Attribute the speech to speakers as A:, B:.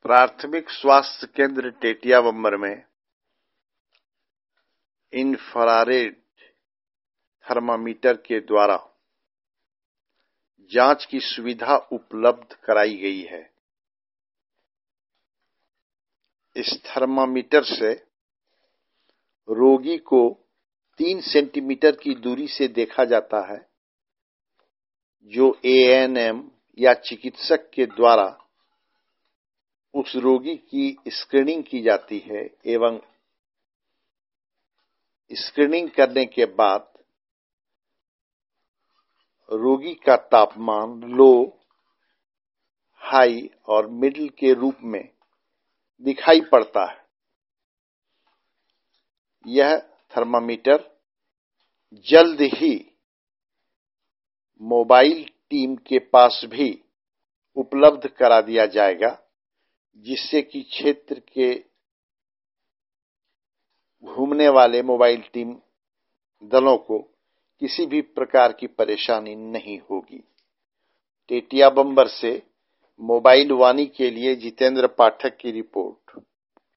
A: प्राथमिक स्वास्थ्य केंद्र टेटिया बम्बर में इंफ्रारेड थर्मामीटर के द्वारा जांच की सुविधा उपलब्ध कराई गई है। इस थर्मामीटर से रोगी को 3 सेंटीमीटर की दूरी से देखा जाता है, जो एएनएम या चिकित्सक के द्वारा उस रोगी की स्क्रीनिंग की जाती है एवं स्क्रीनिंग करने के बाद रोगी का तापमान लो, हाई और मिडिल के रूप में दिखाई पड़ता है। यह थर्मामीटर जल्द ही मोबाइल टीम के पास भी उपलब्ध करा दिया जाएगा, जिससे कि क्षेत्र के घूमने वाले मोबाइल टीम दलों को किसी भी प्रकार की परेशानी नहीं होगी। टेटिया बम्बर से मोबाइल वाणी के लिए जितेंद्र पाठक की रिपोर्ट।